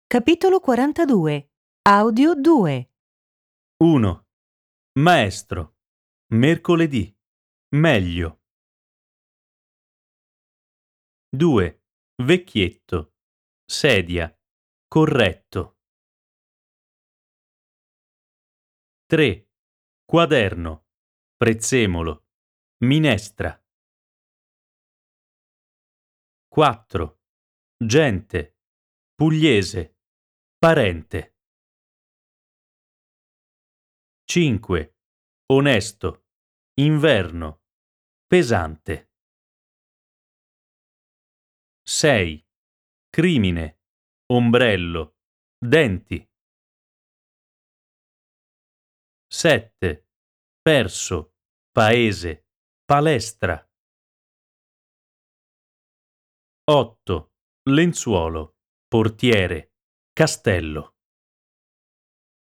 Capitolo 42. Audio 2. 1. Maestro. Mercoledì. Meglio. 2. Vecchietto. Sedia. Corretto. 3. Quaderno. Prezzemolo. Minestra. 4. Gente. Pugliese. Parente. 5. Onesto. Inverno. Pesante. 6. Crimine. Ombrello. Denti. 7. Perso. Paese. Palestra. 8. Lenzuolo. Portiere. Castello.